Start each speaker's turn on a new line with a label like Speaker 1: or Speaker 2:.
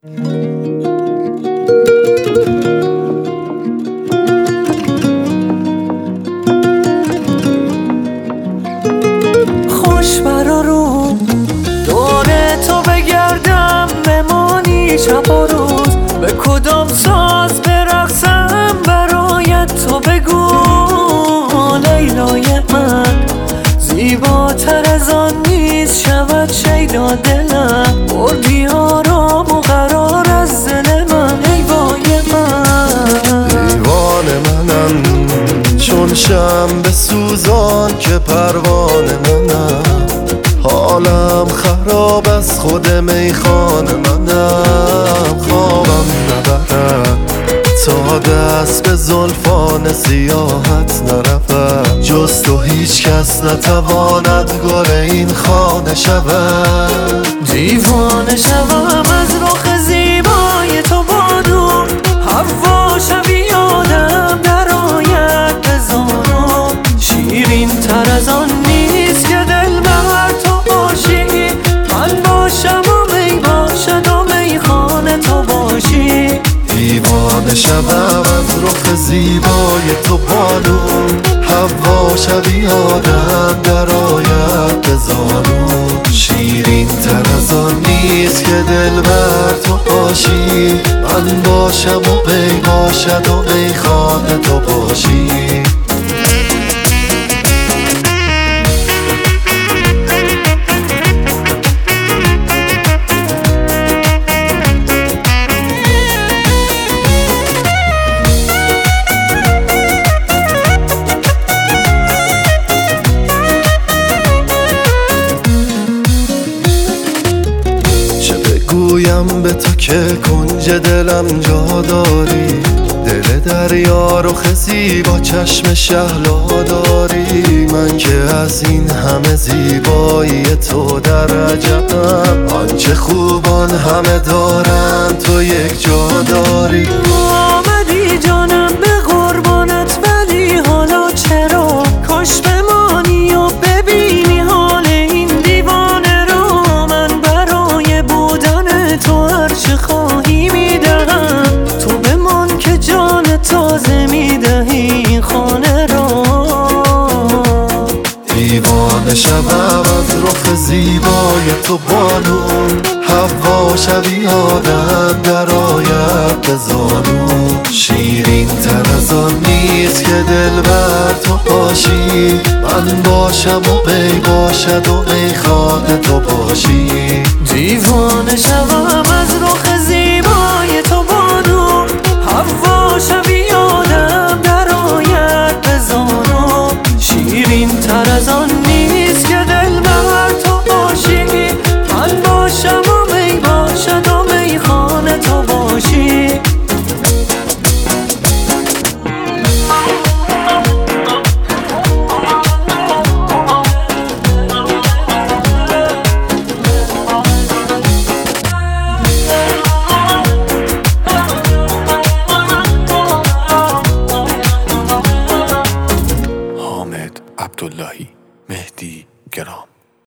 Speaker 1: خوش برا رو دور تو بگردم، بمانی شب و روز، به کدام ساز برقصم برایت تو بگو. لیلای من زیباتر از آن نیست، شود شیدا دلم، بردی آرام و قرار از دل من. ای وای من
Speaker 2: دیوان منم چون شمع سوزان که پروانه منم، حالم خراب از خود میخانه منم. خوابم نبرد تا دست به زلفان سیاحت نرود، جز تو هیچ کس نتواند گل این خانه شود.
Speaker 1: دیوانه شوم از رخ زیبای تو بادو، هوا شوی آدم در آید بزانم. شیرین تر از آن نیست که دل بر تو باشی، من باشم و می باشد و میخانه تو باشی.
Speaker 2: دیوانه شوم از رخ زیبای تو بانو، هوا شبیه آدم در آید به زانو. شیرین تر از آن نیست که دل بر تو باشی، من باشم و می باشد و میخانه تو باشی. گویم به تو که کنج دلم جا داری، دل دریا رخ زیبا چشم شهلا داری. من که از این همه زیبایی تو در عجبم، آنچه خوبان همه دارن تو یک جا داری.
Speaker 1: آمدی جانم به قربانت، ولی حالا چرا کاش بمانی و ببینی حال این دیوانه رو. من برای بودن تو هرچه خواهی میدهم، تو بمان که جان تازه میدهی این خانه رو.
Speaker 2: دیوانه شوم از رخ زیبای تو بانو، هوا شبیه آدم در آید به زانو. شیرین تر از آن نیست که دل بر تو باشی، من باشم و می باشد و میخانه تو باشی.
Speaker 1: دیوانه شوم از رخ زیبای تو بانو، هوا شبیه آدم در آید به زانو. شیرین تر از آن نیست که دل بر تو باشی، من باشم و می باشد و میخانه تو باشی.
Speaker 3: حامد عبداللهی.